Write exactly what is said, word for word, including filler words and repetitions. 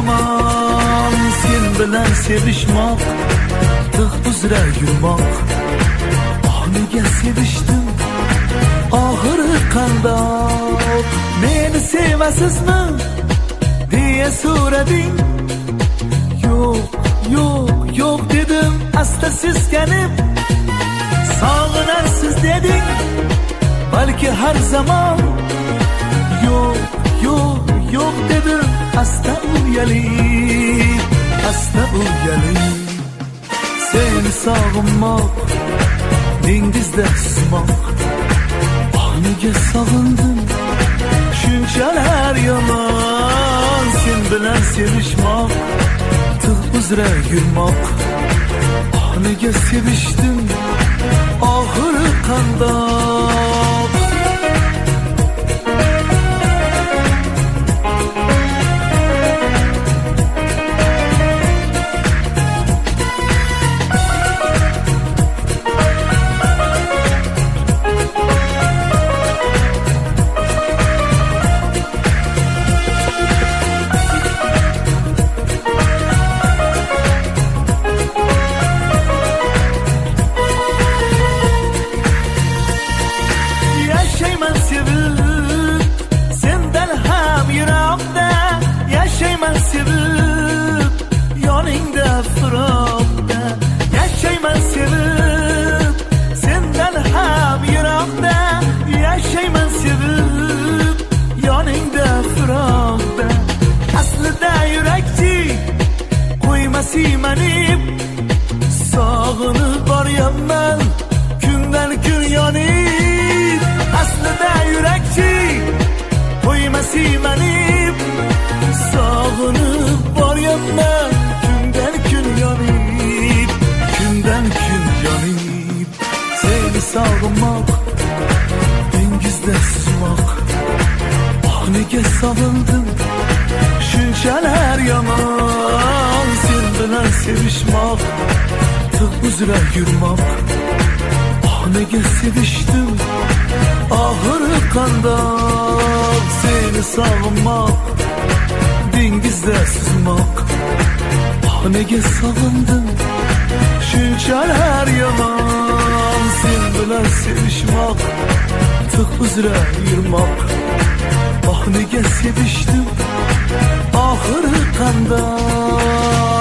yomon sen bilan sevishmoq, tig' uzra yurmoq. Oh nega sevishdim, oxiri qandoq? Meni sevasizmi deya so'rading. Yo'q, yo'q, yo'q dedim asta seskanib. Sog'inarsiz deding, balki har zamon. Yo'q, yo'q, yo'q dedim asta uyalib, asta uyalib. Seni sog'inmoq, dengizda suzmoq. Oh nega sog'indim shunchalar yomon sen bilan sevishmoq, tig' uzra yurmoq. Oh nega sevishdim, oxiri qandoq? Manib sog'inib boryapman kundan kun yonib. Aslida yurakchi qo'ymasi manib sog'inib boryapman kundan kun yonib, kundan kun yonib. Seni sog'inmoq, dengizda suzmoq. Oh nega sog'indim shunchalar yomon sen bilan sevishmoq, tig' uzra yurmoq. Oh nega sevishdim, oxiri qandoq? Seni sog'inmoq, dengizda suzmoq. Oh nega sog'indim shunchalar yomon sen bilan sevishmoq, tig' uzra yurmoq. Oh nega sevishdim, oxiri qandoq?